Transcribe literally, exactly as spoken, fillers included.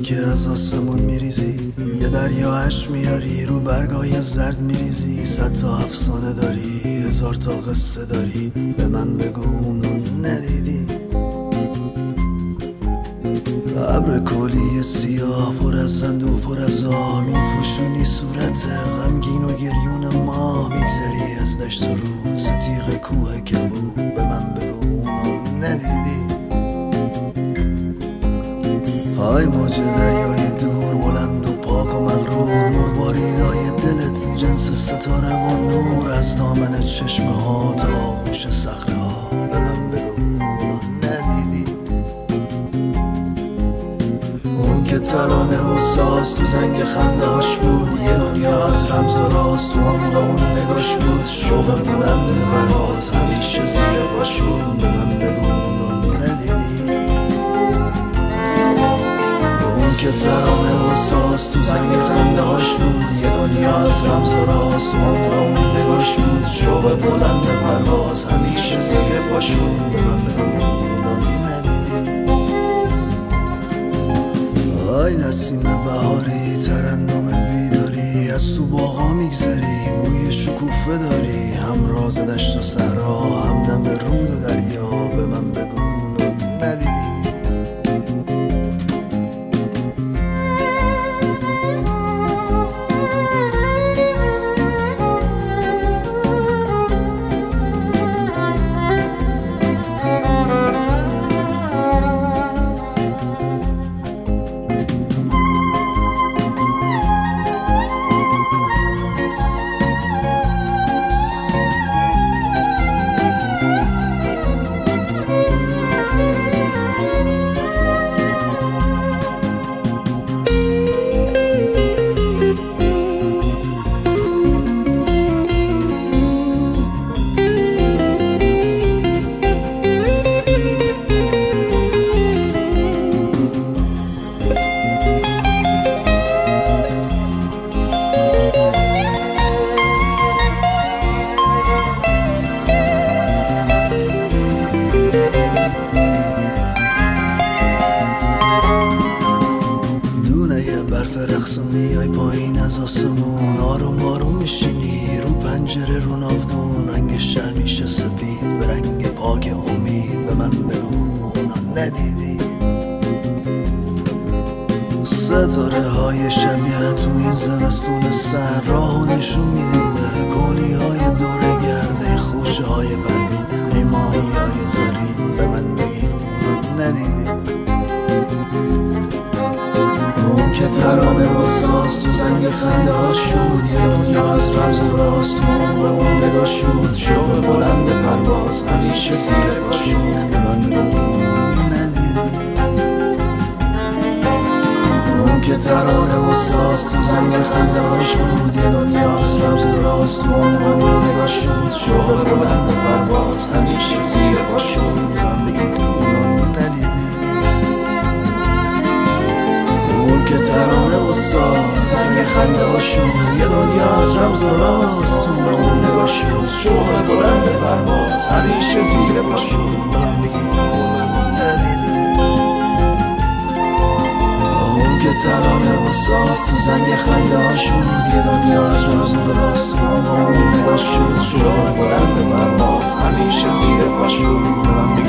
که از آسمون میریزی، یه دریا عشق میاری رو برگای زرد میریزی. صد تا افسانه داری، هزار تا قصه داری، به من بگو اونو ندیدی. ابر کلی سیاه پر از زند و پر از آه، میپوشونی صورت غمگین و گریون ماه. میگذری از دشت و رود، ستیغ کوه کبود، به من بگو اونو ندیدی. های موج دریای دور، بلند و پاک و مغرور، مرواریدای دلت جنس ستاره و نور. از دامن چشمه ها تا آغوش صخره ها، به من بگو اونو ندیدی. اون که ترانه و ساز تو زنگ خنده هاش بود، یه دنیا از رمز و راست تو عمق اون نگاش بود. شوق بلند پرواز همیشه زیر پاش بود، به من بگو اونو ندیدی. اون که ترانه و ساز تو زنگ خنده هاش بود، یه دنیا از رمز و راست تو عمق اون نگاش بود. شوق بلند پرواز همیشه زیر پاش بود، به من بگو اونو ندیدی. آی نسیم بهاری، ترنم بیداری، از تو باغا میگذری، بوی شکوفه داری. هم راز دشت و صحرا، هم دم رود و دریا، به من بگو اونو ندیدی. میای پایین از آسمون، آروم آروم میشینی رو پنجره رو ناودون. رنگ شهر میشه سپید به رنگ پاک امید، به من بگو اونا ندیدی. ستاره های شبیه تو این زمستون سر، راهو نشون میدیم به کولی های دوره گرده. خوشه های برگون، ای ماهی های زرین، به من بگیم اونا ندیدی. اون که ترانه و ساز تو زنگ خنده هاش بود، یه دنیا از رمز و راست تو عمق اون نگاش بود. شوق بلند پرواز همیشه زیر پاش بود، به من بگو اونو ندیدی. اون که ترانه و ساز تو زنگ خنده هاش بود، یه دنیا از رمز و راست تو عمق اون نگاش بود. شوق بلند پرواز همیشه زیر پاش بود، به من بگو اونو ندیدی. اون که ترانه و ساز تو زنگ خنده هاش بود، یه دنیا از رمز و راست تو اون نگاش بود. شوق بلند پرواز همیشه زیر پاش بود، به من بگی اونو ندیدی. اون که ترانه و ساز تو زنگ خنده هاش بود، یه دنیا از رمز و راست تو اون نگاش بود. شوق بلند پرواز همیشه زیر پاش بود، به من